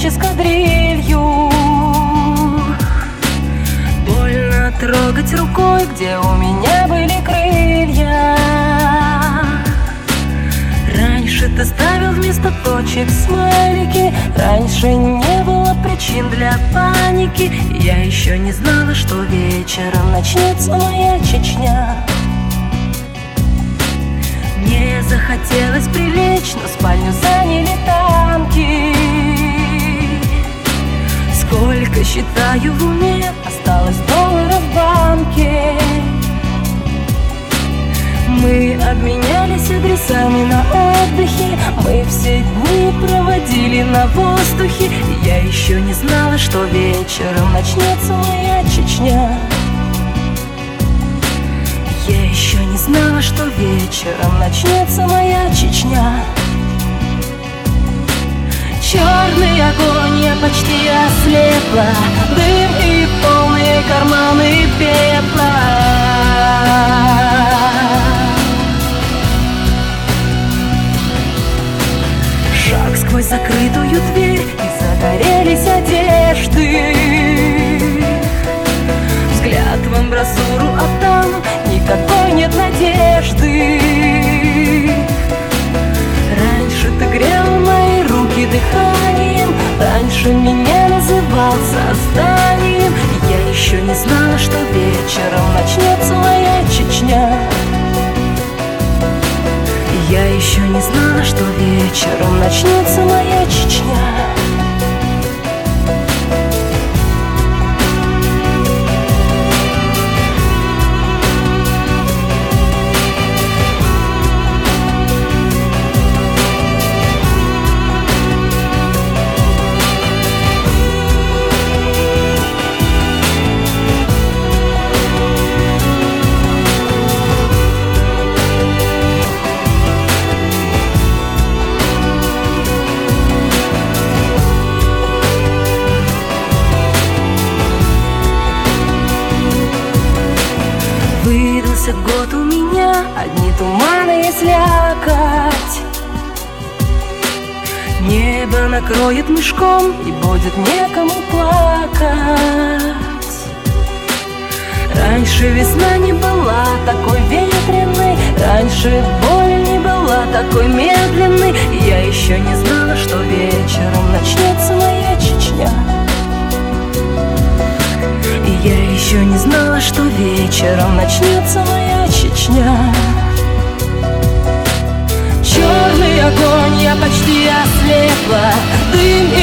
встреч эскадрилью. Больно трогать рукой, где у меня были крылья. Раньше ты ставил вместо точек смайлики, раньше не было причин для паники. Я еще не знала, что вечером начнется моя Чечня. Мне захотелось прилечь, но спальню заняли танки. Сколько считаю в уме, осталось долларов в банке. Мы обменялись адресами на отдыхе, мы все дни проводили на воздухе. Я еще не знала, что вечером начнется моя Чечня. Я еще не знала, что вечером начнется моя Чечня. Черный огонь, я почти ослепла, дым и полные карманы пепла. Шаг сквозь закрытую дверь, и загорелись одежды. Взгляд в амбразуру, а там никакой нет надежды. Раньше ты грел мои руки дыханием, раньше меня называл созданием. Я еще не знала, что вечером начнется моя Чечня. Я еще не знала, что вечером начнется моя Чечня. Выдался год у меня, одни туманы и слякоть. Небо накроет мешком, и будет некому плакать. Раньше весна не была такой ветреной, раньше боль не была такой медленной. Я еще не знала, что вечером начнется моя Чечня. Я еще не знала, что вечером начнется моя Чечня. Черный огонь, я почти ослепла, дым